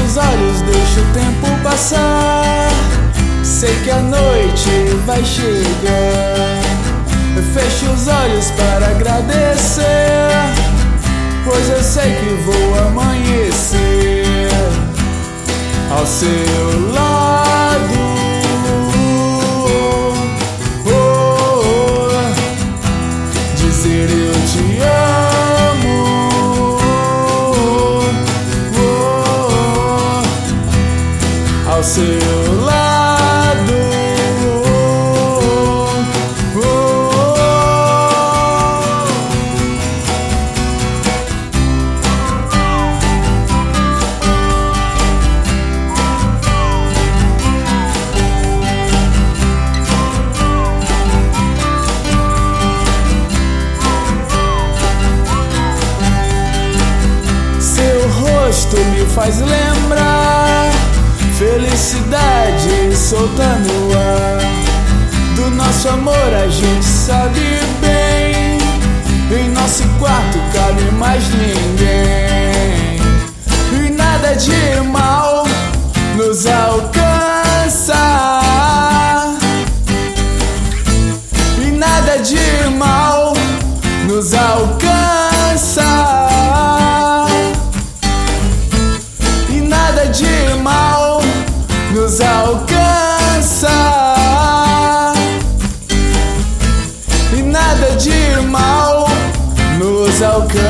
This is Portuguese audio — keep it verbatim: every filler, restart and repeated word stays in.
os olhos, deixa o tempo passar. Sei que a noite vai chegar. Feche os olhos para agradecer, pois eu sei que vou amanhecer ao seu lado. Oh, dizer eu te amo. Oh, ao seu lado. Me faz lembrar felicidade solta no ar. Do nosso amor a gente sabe bem, em nosso quarto cabe mais ninguém. E nada de mal nos alcança, e nada de mal nos alcança. Nada de mal nos alcança, e nada de mal nos alcança.